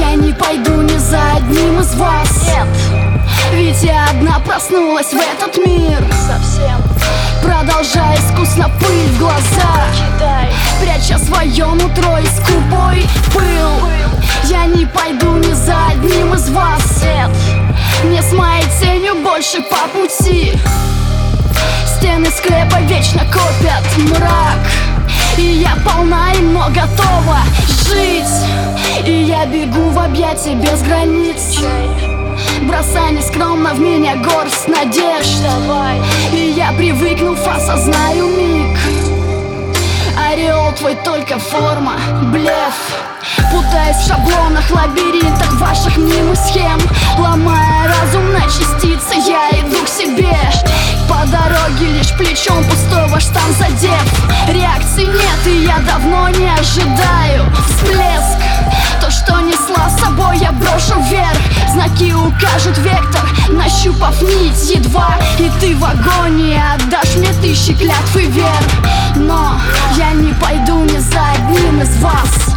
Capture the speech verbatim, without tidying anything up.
Я не пойду ни за одним из вас. Нет, ведь я одна проснулась в этот мир, совсем. продолжая искусно пыль в глаза, Кидай, пряча свое нутро и скупой пыл. Я не пойду ни за одним из вас. нет, мне с моей тенью больше по пути. Стены склепа вечно копят мрак, и я полна и но готова жить. И я бегу в объятия без границ, бросая нескромно в меня горсть надежд. давай. И я, привыкнув, осознаю миг. Ореол твой только форма, блеф. Путаясь в шаблонах, лабиринтах ваших мнимых схем, ломая разум на частицы, я иду к себе. По дороге лишь плечом пустого штан задев. Реакции нет, и я давно не ожидаю всплеск. То, что несла с собой, я брошу вверх. Знаки укажут вектор, нащупав нить едва. И ты в агонии отдашь мне тысячи клятв и вер. Но я не пойду ни за одним из вас.